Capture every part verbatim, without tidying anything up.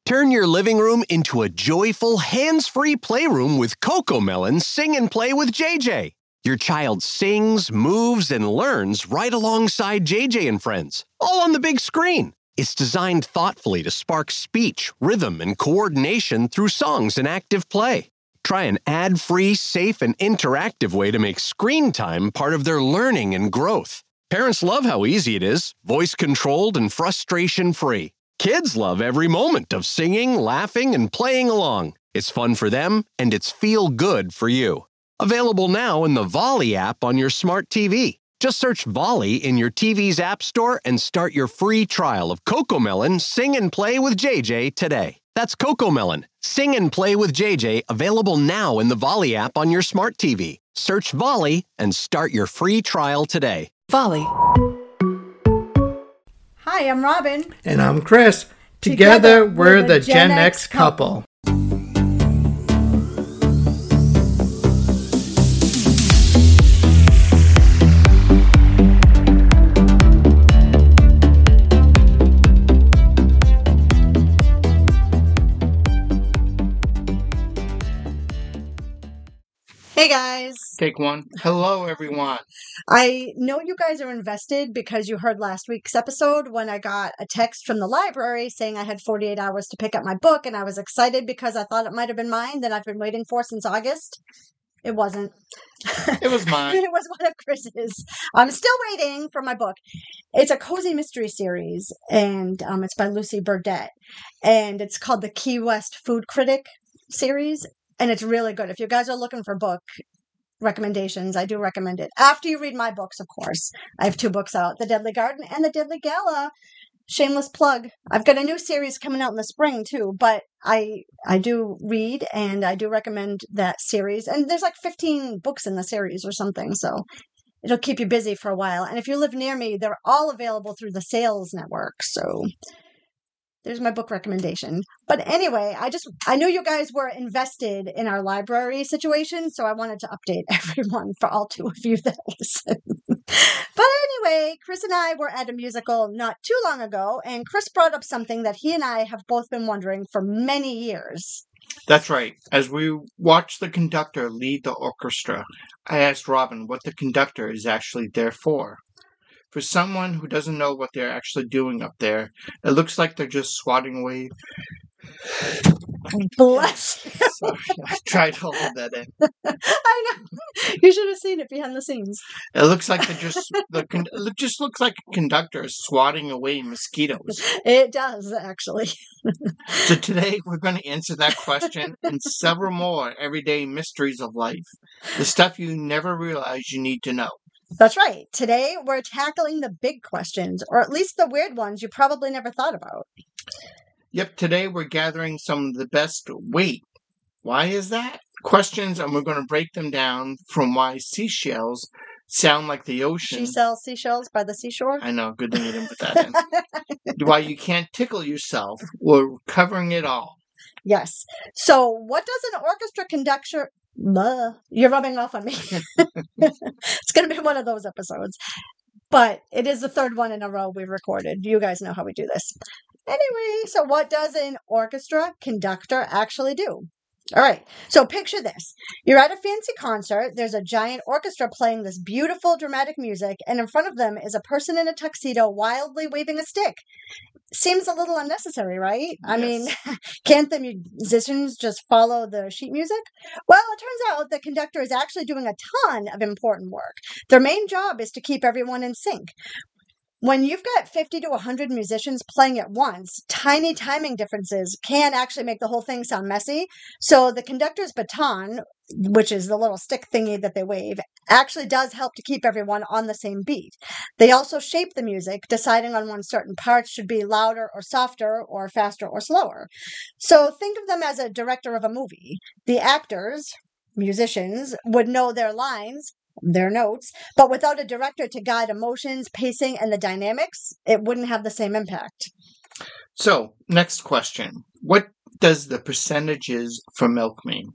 Turn your living room into a joyful, hands-free playroom with CoComelon Sing and Play with J J. Your child sings, moves, and learns right alongside J J and friends, all on the big screen. It's designed thoughtfully to spark speech, rhythm, and coordination through songs and active play. Try an ad-free, safe, and interactive way to make screen time part of their learning and growth. Parents love how easy it is, voice-controlled and frustration-free. Kids love every moment of singing, laughing, and playing along. It's fun for them, and it's feel-good for you. Available now in the Volley app on your smart T V. Just search Volley in your T V's app store and start your free trial of CoComelon Sing and Play with J J today. That's CoComelon Sing and Play with J J, available now in the Volley app on your smart T V. Search Volley and start your free trial today. Volley. Hi, I'm Robin. And I'm Chris. Together, Together we're, we're the Gen, Gen X couple. Hey guys. Take one. Hello everyone. I know you guys are invested because you heard last week's episode when I got a text from the library saying I had forty-eight hours to pick up my book, and I was excited because I thought it might have been mine that I've been waiting for since August. It wasn't. It was mine. It was one of Chris's. I'm still waiting for my book. It's a cozy mystery series, and um, it's by Lucy Burdett, and it's called the Key West Food Critic series. And it's really good. If you guys are looking for book recommendations, I do recommend it. After you read my books, of course. I have two books out, The Deadly Garden and The Deadly Gala. Shameless plug. I've got a new series coming out in the spring, too. But I I do read, and I do recommend that series. And there's like fifteen books in the series or something, so it'll keep you busy for a while. And if you live near me, they're all available through the Sales Network, so there's my book recommendation. But anyway, I just, I knew you guys were invested in our library situation, so I wanted to update everyone for all two of you that listen. But anyway, Chris and I were at a musical not too long ago, and Chris brought up something that he and I have both been wondering for many years. That's right. As we watched the conductor lead the orchestra, I asked Robin what the conductor is actually there for. For someone who doesn't know what they're actually doing up there, it looks like they're just swatting away. Bless you. Sorry, I tried to hold that in. I know. You should have seen it behind the scenes. It looks like they're just the con- it just looks like a conductor is swatting away mosquitoes. It does, actually. So today we're going to answer that question and several more everyday mysteries of life. The stuff you never realize you need to know. That's right. Today, we're tackling the big questions, or at least the weird ones you probably never thought about. Yep, today we're gathering some of the best, wait, why is that? Questions, and we're going to break them down from why seashells sound like the ocean. She sells seashells by the seashore? I know, good thing you didn't put that in. Why you can't tickle yourself. We're covering it all. Yes. So, what does an orchestra conductor... Blah. You're rubbing off on me. It's going to be one of those episodes. But it is the third one in a row we've recorded. You guys know how we do this. Anyway, so what does an orchestra conductor actually do? All right, so picture this. You're at a fancy concert. There's a giant orchestra playing this beautiful, dramatic music, and in front of them is a person in a tuxedo wildly waving a stick. Seems a little unnecessary, right? Yes. I mean, can't the musicians just follow the sheet music? Well, it turns out the conductor is actually doing a ton of important work. Their main job is to keep everyone in sync. When you've got fifty to one hundred musicians playing at once, tiny timing differences can actually make the whole thing sound messy. So the conductor's baton, which is the little stick thingy that they wave, actually does help to keep everyone on the same beat. They also shape the music, deciding on when certain parts should be louder or softer or faster or slower. So think of them as a director of a movie. The actors, musicians, would know their lines, their notes, but without a director to guide emotions, pacing, and the dynamics, it wouldn't have the same impact. So, next question. What does the percentages for milk mean?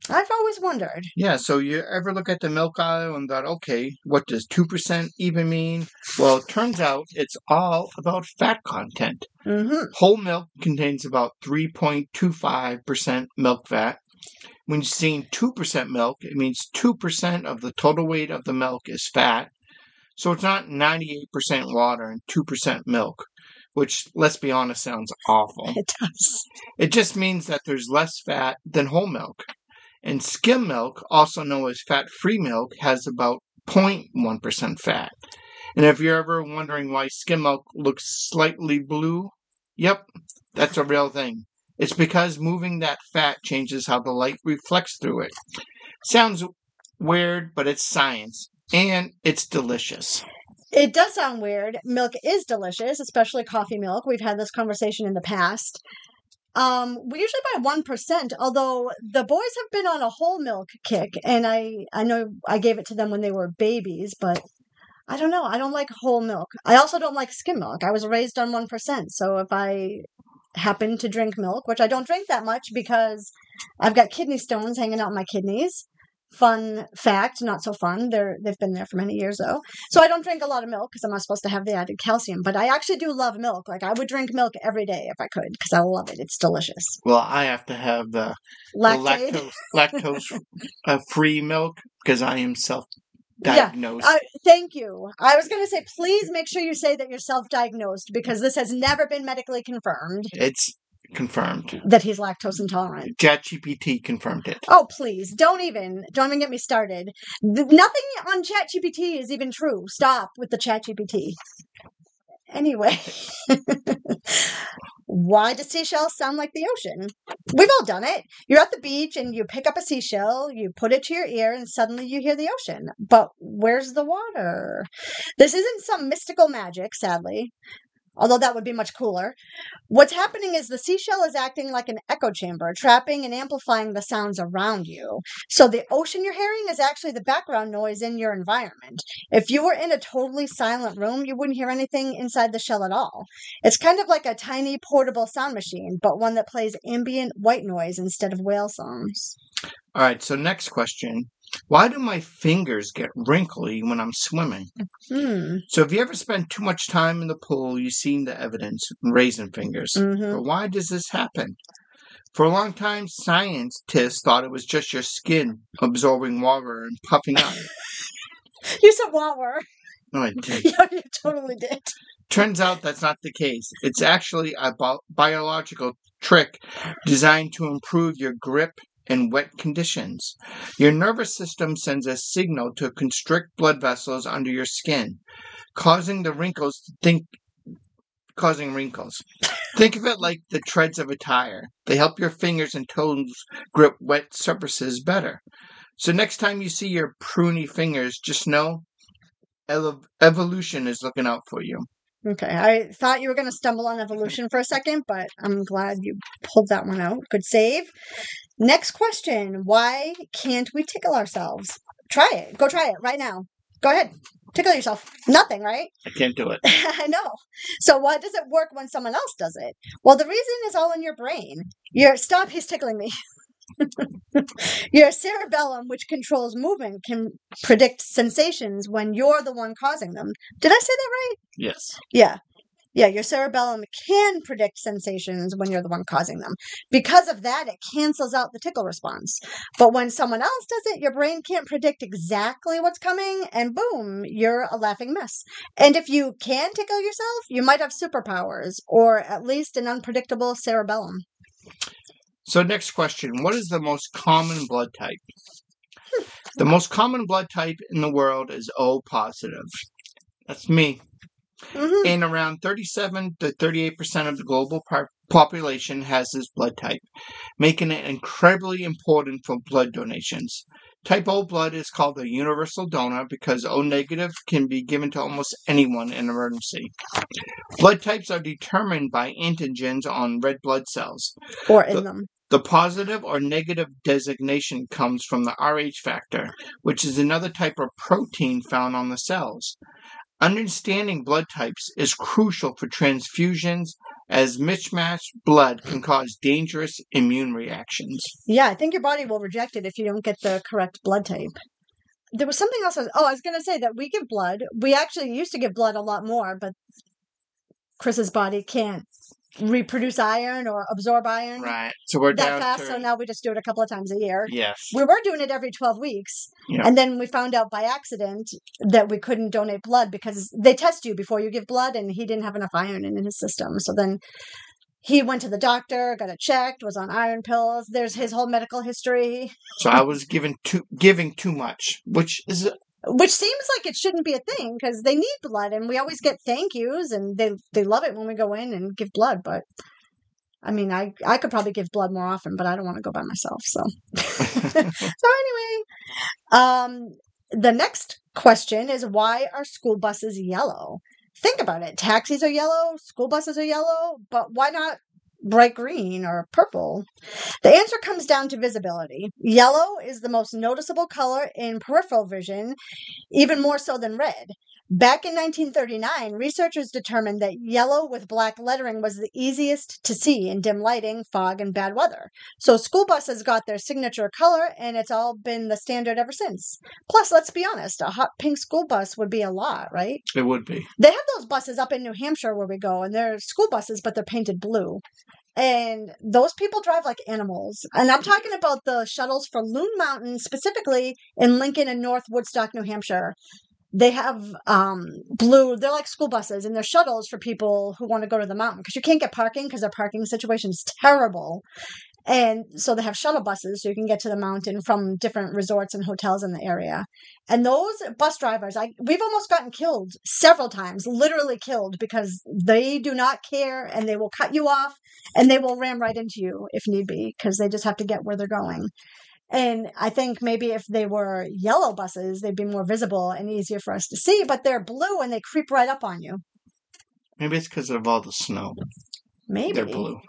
I've always wondered. Yeah, so you ever look at the milk aisle and thought, okay, what does two percent even mean? Well, it turns out it's all about fat content. Mm-hmm. Whole milk contains about three point two five percent milk fat. When you're seeing two percent milk, it means two percent of the total weight of the milk is fat. So it's not ninety-eight percent water and two percent milk, which, let's be honest, sounds awful. It does. It just means that there's less fat than whole milk. And skim milk, also known as fat-free milk, has about zero point one percent fat. And if you're ever wondering why skim milk looks slightly blue, yep, that's a real thing. It's because moving that fat changes how the light reflects through it. Sounds weird, but it's science. And it's delicious. It does sound weird. Milk is delicious, especially coffee milk. We've had this conversation in the past. Um, we usually buy one percent, although the boys have been on a whole milk kick, and I, I know I gave it to them when they were babies, but I don't know. I don't like whole milk. I also don't like skim milk. I was raised on one percent, so if I happen to drink milk, which I don't drink that much because I've got kidney stones hanging out in my kidneys. Fun fact, not so fun. They're, they've been there for many years, though. So I don't drink a lot of milk because I'm not supposed to have the added calcium. But I actually do love milk. Like, I would drink milk every day if I could because I love it. It's delicious. Well, I have to have the, the Lactate. lactose, lactose-free milk because I am self-diagnosed. Yeah, I, thank you. I was going to say, please make sure you say that you're self-diagnosed because this has never been medically confirmed. It's confirmed. That he's lactose intolerant. ChatGPT confirmed it. Oh, please. Don't even. Don't even get me started. Th- nothing on ChatGPT is even true. Stop with the ChatGPT. Anyway. Why do seashells sound like the ocean? We've all done it. You're at the beach and you pick up a seashell, you put it to your ear, and suddenly you hear the ocean. But where's the water? This isn't some mystical magic, sadly. Although that would be much cooler. What's happening is the seashell is acting like an echo chamber, trapping and amplifying the sounds around you. So the ocean you're hearing is actually the background noise in your environment. If you were in a totally silent room, you wouldn't hear anything inside the shell at all. It's kind of like a tiny portable sound machine, but one that plays ambient white noise instead of whale songs. All right, so next question. Why do my fingers get wrinkly when I'm swimming? Hmm. So if you ever spend too much time in the pool, you've seen the evidence, raisin fingers. Mm-hmm. But why does this happen? For a long time, scientists thought it was just your skin absorbing water and puffing up. You said water. No, I did. Yeah, you totally did. Turns out that's not the case. It's actually a bi- biological trick designed to improve your grip in wet conditions. Your nervous system sends a signal to constrict blood vessels under your skin, causing the wrinkles to think causing wrinkles. Think of it like the treads of a tire. They help your fingers and toes grip wet surfaces better. So next time you see your pruny fingers, just know ele- evolution is looking out for you. Okay, I thought you were going to stumble on evolution for a second, but I'm glad you pulled that one out. Good save. Next question. Why can't we tickle ourselves? Try it. Go try it right now. Go ahead. Tickle yourself. Nothing, right? I can't do it. I know. So why does it work when someone else does it? Well, the reason is all in your brain. Your Stop, he's tickling me. Your cerebellum, which controls movement, can predict sensations when you're the one causing them. Did I say that right? Yes. Yeah. Yeah, your cerebellum can predict sensations when you're the one causing them. Because of that, it cancels out the tickle response. But when someone else does it, your brain can't predict exactly what's coming, and boom, you're a laughing mess. And if you can tickle yourself, you might have superpowers, or at least an unpredictable cerebellum. So next question, what is the most common blood type? The most common blood type in the world is O positive. That's me. Mm-hmm. And around thirty-seven to thirty-eight percent of the global par- population has this blood type, making it incredibly important for blood donations. Type O blood is called a universal donor because O negative can be given to almost anyone in emergency. Blood types are determined by antigens on red blood cells. Or in the, them. The positive or negative designation comes from the Rh factor, which is another type of protein found on the cells. Understanding blood types is crucial for transfusions, as mismatched blood can cause dangerous immune reactions. Yeah, I think your body will reject it if you don't get the correct blood type. There was something else. I was, oh, I was going to say that we give blood. We actually used to give blood a lot more, but Chris's body can't reproduce iron or absorb iron Right. So we're that down fast. to... So now we just do it a couple of times a year. Yes. We were doing it every twelve weeks. Yep. And then we found out by accident that we couldn't donate blood because they test you before you give blood, and he didn't have enough iron in his system. So then he went to the doctor, got it checked, was on iron pills. There's his whole medical history. So I was given too, giving too much, which is... Which seems like it shouldn't be a thing because they need blood, and we always get thank yous, and they they love it when we go in and give blood. But I mean, I I could probably give blood more often, but I don't want to go by myself. So so anyway, um, the next question is, why are school buses yellow? Think about it. Taxis are yellow, school buses are yellow, but why not bright green or purple? The answer comes down to visibility. Yellow is the most noticeable color in peripheral vision, even more so than red. Back in nineteen thirty-nine, researchers determined that yellow with black lettering was the easiest to see in dim lighting, fog, and bad weather. So school buses got their signature color, and it's all been the standard ever since. Plus, let's be honest, a hot pink school bus would be a lot, right? It would be. They have those buses up in New Hampshire where we go, and they're school buses, but they're painted blue. And those people drive like animals. And I'm talking about the shuttles for Loon Mountain, specifically in Lincoln and North Woodstock, New Hampshire. They have um, blue, they're like school buses, and they're shuttles for people who want to go to the mountain because you can't get parking because their parking situation is terrible. And so they have shuttle buses so you can get to the mountain from different resorts and hotels in the area. And those bus drivers, I we've almost gotten killed several times, literally killed, because they do not care and they will cut you off and they will ram right into you if need be because they just have to get where they're going. And I think maybe if they were yellow buses, they'd be more visible and easier for us to see, but they're blue and they creep right up on you. Maybe it's because of all the snow. Maybe. They're blue.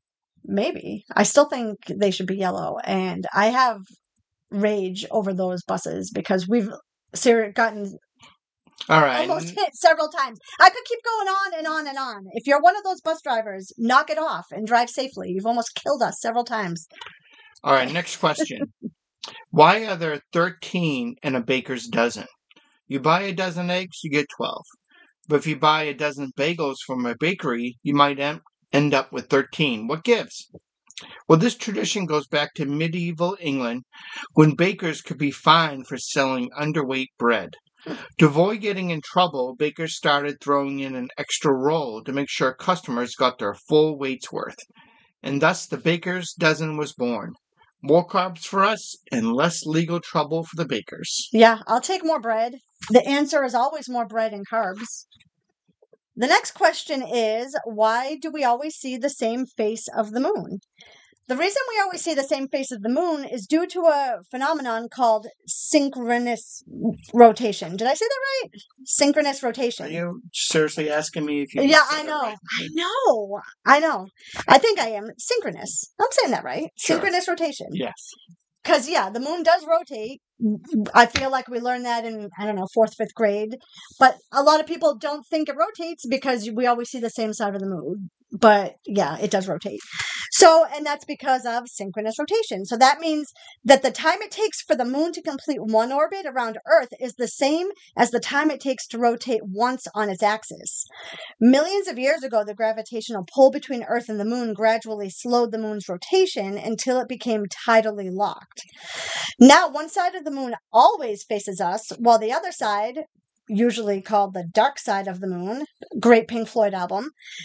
Maybe. I still think they should be yellow. And I have rage over those buses because we've ser- gotten all right. almost hit several times. I could keep going on and on and on. If you're one of those bus drivers, knock it off and drive safely. You've almost killed us several times. All right, next question. Why are there thirteen in a baker's dozen? You buy a dozen eggs, you get twelve. But if you buy a dozen bagels from a bakery, you might em- end up with thirteen. What gives? Well, this tradition goes back to medieval England when bakers could be fined for selling underweight bread. To avoid getting in trouble, bakers started throwing in an extra roll to make sure customers got their full weight's worth. And thus the baker's dozen was born. More carbs for us and less legal trouble for the bakers. Yeah, I'll take more bread. The answer is always more bread and carbs. The next question is, why do we always see the same face of the moon? The reason we always see the same face of the moon is due to a phenomenon called synchronous rotation. Did I say that right? Synchronous rotation. Are you seriously asking me if you... Yeah, I know. Right? I know. I know. I think I am. Synchronous. I'm saying that right. Sure. Synchronous rotation. Yes. Because, yeah, the moon does rotate. I feel like we learned that in, I don't know, fourth, fifth grade. But a lot of people don't think it rotates because we always see the same side of the moon. But, yeah, it does rotate. So, and that's because of synchronous rotation. So that means that the time it takes for the moon to complete one orbit around Earth is the same as the time it takes to rotate once on its axis. Millions of years ago, the gravitational pull between Earth and the moon gradually slowed the moon's rotation until it became tidally locked. Now, one side of the moon always faces us, while the other side, usually called the dark side of the moon, great Pink Floyd album,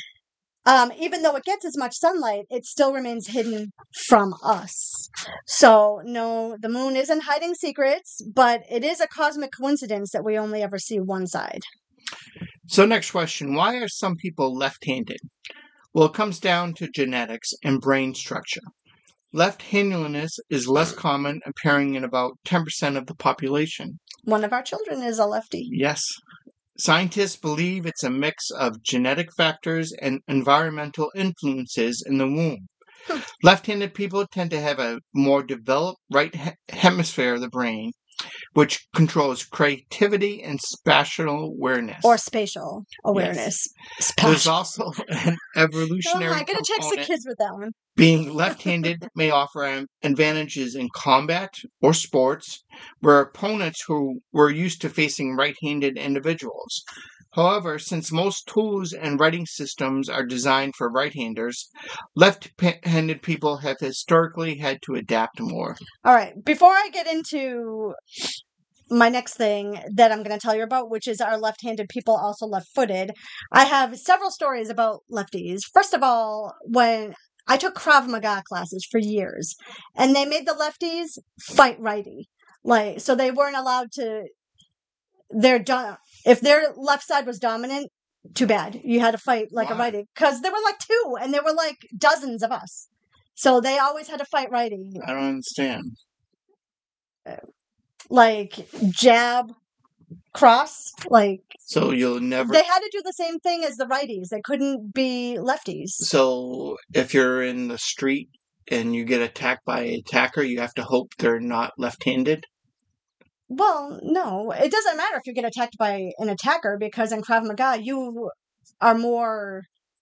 Um, even though it gets as much sunlight, it still remains hidden from us. So, no, the moon isn't hiding secrets, but it is a cosmic coincidence that we only ever see one side. So, next question. Why are some people left-handed? Well, it comes down to genetics and brain structure. Left-handedness is less common, appearing in about ten percent of the population. One of our children is a lefty. Yes. Scientists believe it's a mix of genetic factors and environmental influences in the womb. Hmm. Left-handed people tend to have a more developed right he- hemisphere of the brain, which controls creativity and spatial awareness. Or spatial awareness. Yes. Spatial. There's also an evolutionary Oh, I gotta text the component. kids with that one. Being left-handed may offer am- advantages in combat or sports, where opponents who were used to facing right-handed individuals. However, since most tools and writing systems are designed for right-handers, left-handed people have historically had to adapt more. All right, before I get into my next thing that I'm going to tell you about, which is our left-handed people also left-footed, I have several stories about lefties. First of all, when I took Krav Maga classes for years, and they made the lefties fight righty. Like, so they weren't allowed to, their do- if their left side was dominant, too bad. You had to fight like Why? a righty. Because there were like two, and there were like dozens of us. So they always had to fight righty. I don't understand. Like, jab, cross, like... So you'll never... They had to do the same thing as the righties. They couldn't be lefties. So if you're in the street and you get attacked by an attacker, you have to hope they're not left-handed? Well, no. It doesn't matter if you get attacked by an attacker, because in Krav Maga, you are more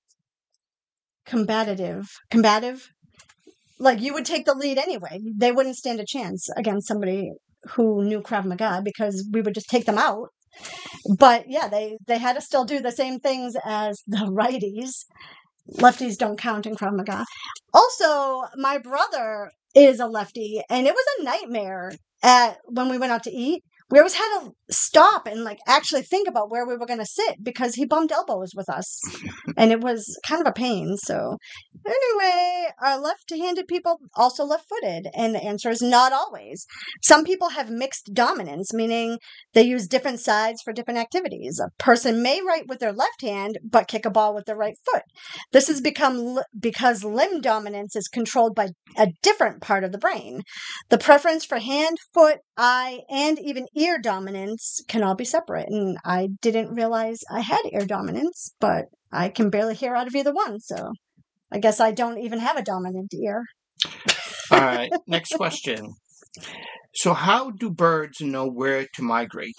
combative. Combative? Like, you would take the lead anyway. They wouldn't stand a chance against somebody who knew Krav Maga, because we would just take them out. But yeah, they, they had to still do the same things as the righties. Lefties don't count in Krav Maga. Also, my brother is a lefty, and it was a nightmare at when we went out to eat. We always had to stop and like actually think about where we were going to sit, because he bumped elbows with us, and it was kind of a pain. So anyway, are left-handed people also left-footed? And the answer is not always. Some people have mixed dominance, meaning they use different sides for different activities. A person may write with their left hand, but kick a ball with their right foot. This has become li- because limb dominance is controlled by a different part of the brain. The preference for hand, foot, eye, and even ear dominance can all be separate. And I didn't realize I had ear dominance, but I can barely hear out of either one. So I guess I don't even have a dominant ear. All right, next question. So how do birds know where to migrate?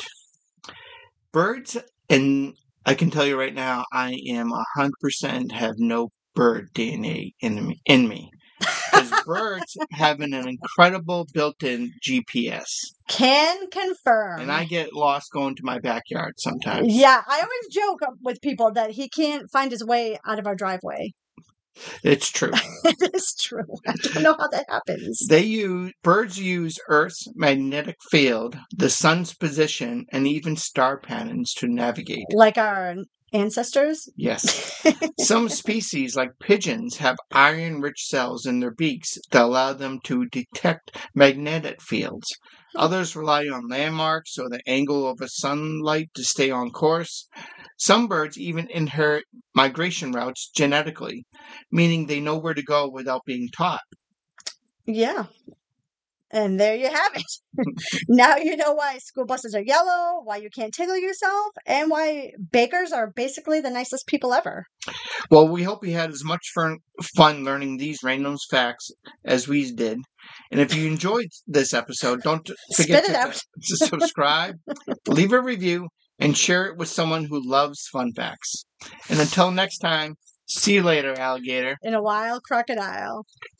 Birds, and I can tell you right now, I am one hundred percent have no bird D N A in me. In me. Because birds have an, an incredible built-in G P S. Can confirm. And I get lost going to my backyard sometimes. Yeah, I always joke with people that he can't find his way out of our driveway. It's true. It is true. I don't know how that happens. They use birds use Earth's magnetic field, the sun's position, and even star patterns to navigate. Like our ancestors? Yes. Some species, like pigeons, have iron-rich cells in their beaks that allow them to detect magnetic fields. Others rely on landmarks or the angle of a sunlight to stay on course. Some birds even inherit migration routes genetically, meaning they know where to go without being taught. Yeah. And there you have it. Now you know why school buses are yellow, why you can't tickle yourself, and why bakers are basically the nicest people ever. Well, we hope you had as much fun, fun learning these random facts as we did. And if you enjoyed this episode, don't forget Spit it to, out. to subscribe, leave a review, and share it with someone who loves fun facts. And until next time, see you later, alligator. In a wild crocodile.